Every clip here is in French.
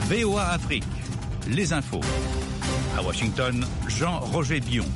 VOA Afrique, les infos. À Washington, Jean-Roger Bion.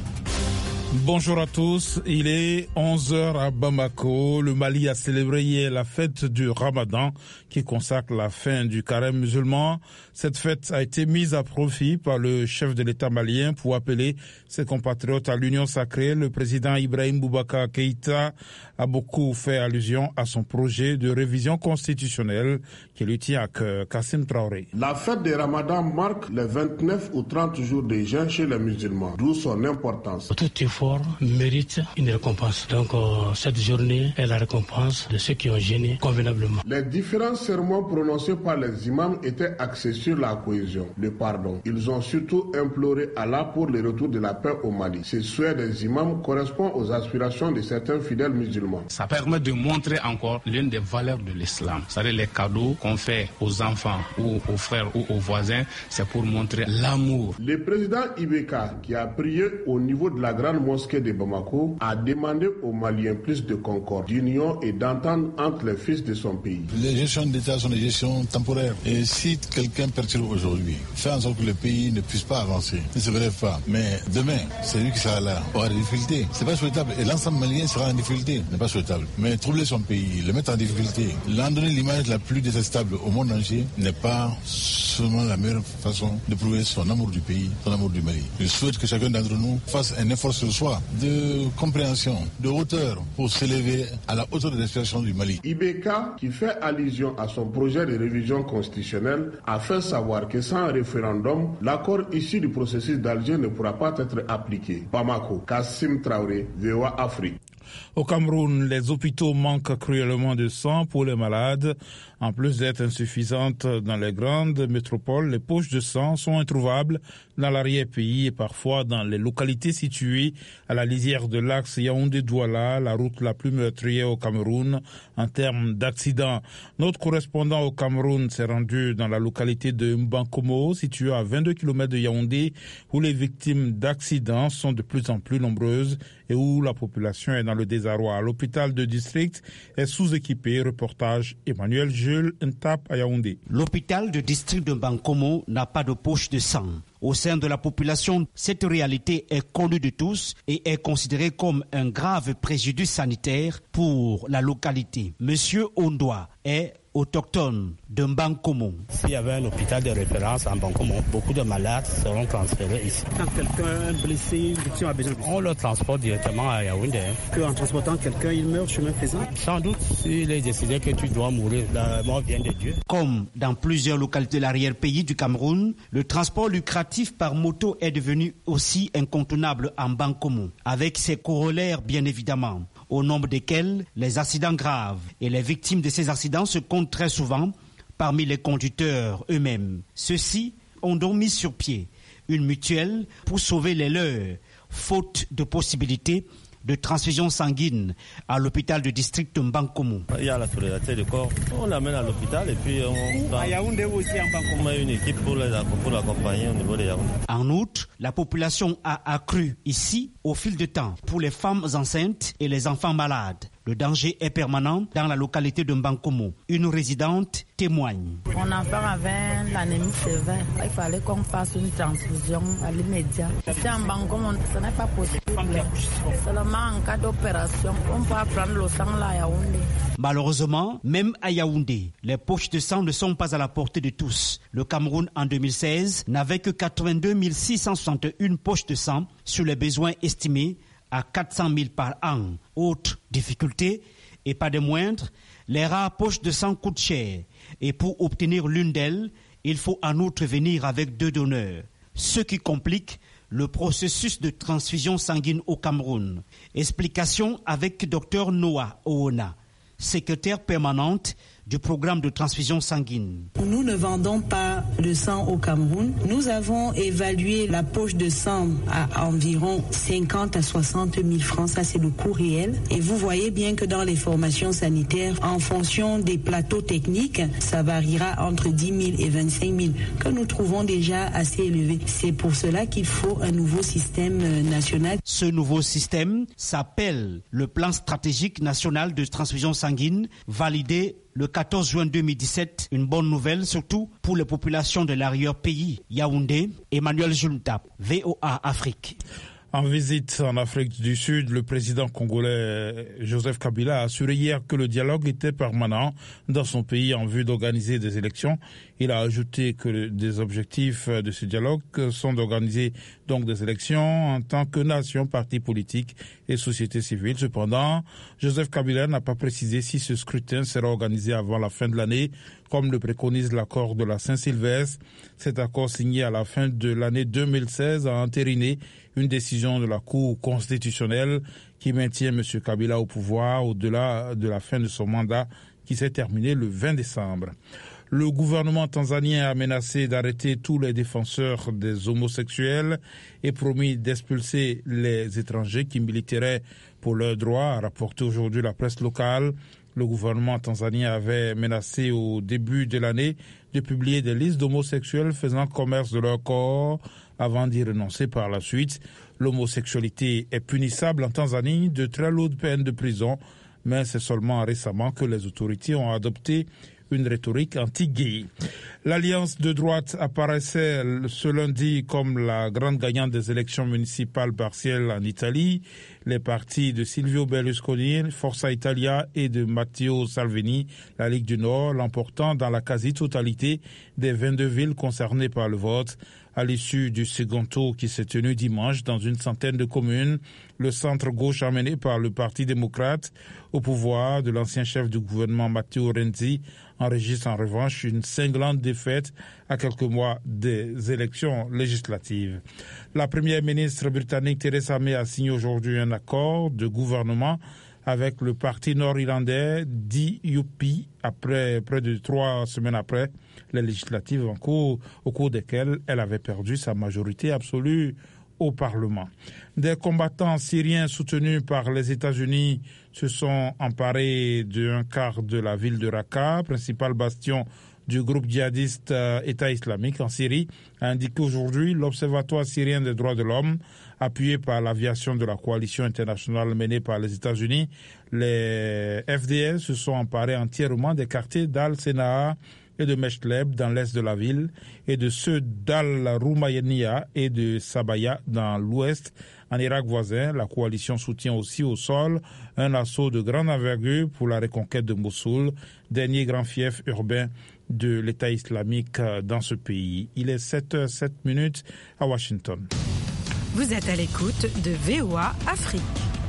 Bonjour à tous, il est 11h à Bamako. Le Mali a célébré hier la fête du Ramadan qui consacre la fin du carême musulman. Cette fête a été mise à profit par le chef de l'État malien pour appeler ses compatriotes à l'union sacrée. Le président Ibrahim Boubacar Keïta a beaucoup fait allusion à son projet de révision constitutionnelle qui lui tient à cœur. Kassim Traoré. La fête du Ramadan marque les 29 ou 30 jours de jeûne chez les musulmans, d'où son importance. Tout effort mérite une récompense. Donc cette journée est la récompense de ceux qui ont jeûné convenablement. Les différents sermons prononcés par les imams étaient axés sur la cohésion, le pardon. Ils ont surtout imploré Allah pour le retour de la paix au Mali. Ce souhait des imams correspond aux aspirations de certains fidèles musulmans. Ça permet de montrer encore l'une des valeurs de l'islam. C'est-à-dire les cadeaux qu'on fait aux enfants ou aux frères ou aux voisins, c'est pour montrer l'amour. Le président Ibeka, qui a prié au niveau de la grande mosquée de Bamako, a demandé aux Maliens plus de concorde, d'union et d'entente entre les fils de son pays. Les gestions d'État sont des gestions temporaires. Et si quelqu'un perturbe aujourd'hui, fait en sorte que le pays ne puisse pas avancer, ne se relève pas, mais demain, c'est lui qui sera là, aura des difficultés. C'est pas souhaitable. Et l'ensemble malien sera en difficulté. N'est pas souhaitable. Mais troubler son pays, le mettre en difficulté, l'en donner l'image la plus détestable au monde entier, n'est pas seulement la meilleure façon de prouver son amour du pays, son amour du Mali. Je souhaite que chacun d'entre nous fasse un effort sur soi de compréhension, de hauteur pour s'élever à la hauteur de l'expression du Mali. Ibeka, qui fait allusion à son projet de révision constitutionnelle, a fait savoir que sans référendum, l'accord issu du processus d'Alger ne pourra pas être appliqué. Bamako, Kassim Traoré, VOA Afrique. Au Cameroun, les hôpitaux manquent cruellement de sang pour les malades. En plus d'être insuffisantes dans les grandes métropoles, les poches de sang sont introuvables dans l'arrière-pays et parfois dans les localités situées à la lisière de l'axe Yaoundé-Douala, la route la plus meurtrière au Cameroun en termes d'accidents. Notre correspondant au Cameroun s'est rendu dans la localité de Mbankomo, située à 22 km de Yaoundé, où les victimes d'accidents sont de plus en plus nombreuses et où la population est dans le désarroi. L'hôpital de district est sous-équipé. Reportage Emmanuel Jules Ntap à Yaoundé. L'hôpital de district de Mbankomo n'a pas de poche de sang. Au sein de la population, cette réalité est connue de tous et est considérée comme un grave préjudice sanitaire pour la localité. Monsieur Ondoa est autochtone de Mbankomo. S'il y avait un hôpital de référence à Mbankomo, beaucoup de malades seront transférés ici. Quand quelqu'un est blessé, victime a besoin de... On le transporte directement à Yaoundé. Qu'en transportant quelqu'un, il meurt chemin faisant? Sans doute, s'il est décidé que tu dois mourir, la mort vient de Dieu. Comme dans plusieurs localités de l'arrière-pays du Cameroun, le transport lucratif par moto est devenu aussi incontournable en Mbankomo, avec ses corollaires bien évidemment, au nombre desquels les accidents graves. Et les victimes de ces accidents se comptent très souvent parmi les conducteurs eux-mêmes. Ceux-ci ont donc mis sur pied une mutuelle pour sauver les leurs, faute de possibilités de transfusion sanguine à l'hôpital de district de Mbankomo. Il y a la solidarité de corps. On l'amène à l'hôpital et puis on à Yaoundé aussi en Mbankomo. On met une équipe pour l'accompagner au niveau de Yaoundé. En outre, la population a accru ici au fil du temps pour les femmes enceintes et les enfants malades. Le danger est permanent dans la localité de Mbankomo. Une résidente témoigne. Mon enfant avait l'anémie sévère. Il fallait qu'on fasse une transfusion à l'immédiat. Ici en Mbankomo, ce n'est pas possible. Seulement en cas d'opération, on peut prendre le sang là à Yaoundé. Malheureusement, même à Yaoundé, les poches de sang ne sont pas à la portée de tous. Le Cameroun, en 2016, n'avait que 82 661 poches de sang sur les besoins estimés à 400 000 par an. Autre difficulté, et pas des moindres, les rares poches de sang coûtent cher. Et pour obtenir l'une d'elles, il faut en outre venir avec 2 donneurs. Ce qui complique le processus de transfusion sanguine au Cameroun. Explication avec Dr Noah Oona, secrétaire permanente du programme de transfusion sanguine. Nous ne vendons pas de sang au Cameroun. Nous avons évalué la poche de sang à environ 50 à 60 000 francs. Ça, c'est le coût réel. Et vous voyez bien que dans les formations sanitaires, en fonction des plateaux techniques, ça variera entre 10 000 et 25 000, que nous trouvons déjà assez élevé. C'est pour cela qu'il faut un nouveau système national. Ce nouveau système s'appelle le plan stratégique national de transfusion sanguine, validé le 14 juin 2017. Une bonne nouvelle, surtout pour les populations de l'arrière-pays. Yaoundé, Emmanuel Junta, VOA Afrique. En visite en Afrique du Sud, le président congolais Joseph Kabila a assuré hier que le dialogue était permanent dans son pays en vue d'organiser des élections. Il a ajouté que des objectifs de ce dialogue sont d'organiser donc des élections en tant que nation, partis politiques et société civile. Cependant, Joseph Kabila n'a pas précisé si ce scrutin sera organisé avant la fin de l'année, comme le préconise l'accord de la Saint-Sylvestre. Cet accord signé à la fin de l'année 2016 a entériné une décision de la Cour constitutionnelle qui maintient M. Kabila au pouvoir au-delà de la fin de son mandat qui s'est terminé le 20 décembre. Le gouvernement tanzanien a menacé d'arrêter tous les défenseurs des homosexuels et promis d'expulser les étrangers qui militeraient pour leurs droits, a rapporté aujourd'hui la presse locale. Le gouvernement tanzanien avait menacé au début de l'année de publier des listes d'homosexuels faisant commerce de leur corps avant d'y renoncer par la suite. L'homosexualité est punissable en Tanzanie de très lourdes peines de prison, mais c'est seulement récemment que les autorités ont adopté une rhétorique anti-gay. L'alliance de droite apparaissait ce lundi comme la grande gagnante des élections municipales partielles en Italie. Les partis de Silvio Berlusconi, Forza Italia et de Matteo Salvini, la Ligue du Nord, l'emportant dans la quasi-totalité des 22 villes concernées par le vote. À l'issue du second tour qui s'est tenu dimanche dans une centaine de communes, le centre-gauche amené par le Parti démocrate au pouvoir de l'ancien chef du gouvernement Matteo Renzi enregistre en revanche une cinglante défaite à quelques mois des élections législatives. La première ministre britannique Theresa May a signé aujourd'hui un accord de gouvernement avec le parti nord-irlandais DUP après près de 3 semaines après les législatives en cours, au cours desquelles elle avait perdu sa majorité absolue au Parlement. Des combattants syriens soutenus par les États-Unis se sont emparés d'un quart de la ville de Raqqa, principal bastion du groupe djihadiste État islamique en Syrie, a indiqué aujourd'hui l'Observatoire syrien des droits de l'homme, appuyé par l'aviation de la coalition internationale menée par les États-Unis. Les FDL se sont emparés entièrement des quartiers d'Al-Senaa et de Meshleb dans l'est de la ville et de ceux d'Al-Roumaynia et de Sabaya dans l'ouest. En Irak voisin, la coalition soutient aussi au sol un assaut de grande envergure pour la reconquête de Mossoul, dernier grand fief urbain de l'État islamique dans ce pays. Il est 7h07 à Washington. Vous êtes à l'écoute de VOA Afrique.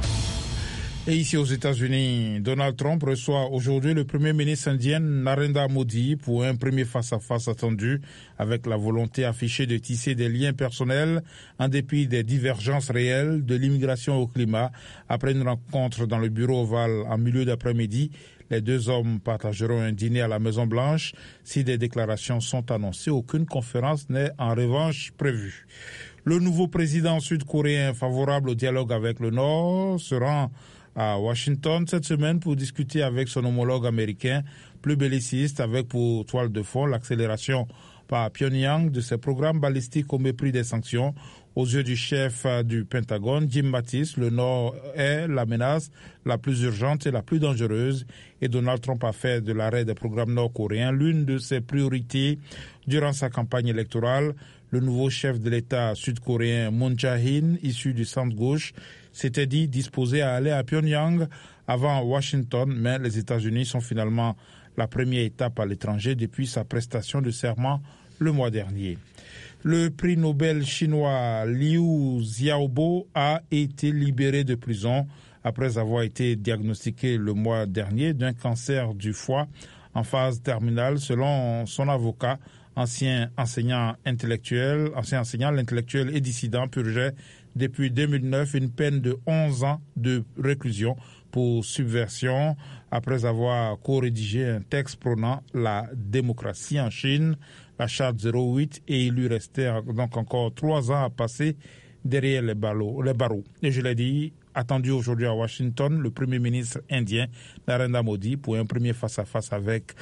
Et ici aux États-Unis, Donald Trump reçoit aujourd'hui le Premier ministre indien Narendra Modi pour un premier face-à-face attendu avec la volonté affichée de tisser des liens personnels en dépit des divergences réelles de l'immigration au climat. Après une rencontre dans le bureau ovale en milieu d'après-midi, les deux hommes partageront un dîner à la Maison-Blanche. Si des déclarations sont annoncées, aucune conférence n'est en revanche prévue. Le nouveau président sud-coréen favorable au dialogue avec le Nord se rend à Washington cette semaine pour discuter avec son homologue américain plus belliciste avec pour toile de fond l'accélération par Pyongyang de ses programmes balistiques au mépris des sanctions. Aux yeux du chef du Pentagone, Jim Mattis, le Nord est la menace la plus urgente et la plus dangereuse et Donald Trump a fait de l'arrêt des programmes nord-coréens l'une de ses priorités durant sa campagne électorale. Le nouveau chef de l'État sud-coréen Moon Jae-in, issu du centre-gauche, s'était dit disposé à aller à Pyongyang avant Washington, mais les États-Unis sont finalement la première étape à l'étranger depuis sa prestation de serment le mois dernier. Le prix Nobel chinois Liu Xiaobo a été libéré de prison après avoir été diagnostiqué le mois dernier d'un cancer du foie en phase terminale selon son avocat. Ancien enseignant intellectuel et dissident purgeait depuis 2009 une peine de 11 ans de réclusion pour subversion après avoir co-rédigé un texte prônant la démocratie en Chine, la charte 08, et il lui restait donc encore 3 ans à passer derrière les barreaux. Et je l'ai dit, attendu aujourd'hui à Washington, le Premier ministre indien Narendra Modi pour un premier face-à-face avec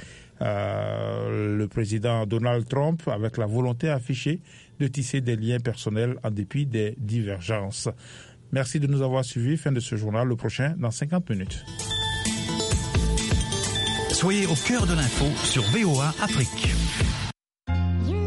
le président Donald Trump, avec la volonté affichée de tisser des liens personnels en dépit des divergences. Merci de nous avoir suivis. Fin de ce journal, le prochain dans 50 minutes. Soyez au cœur de l'info sur VOA Afrique.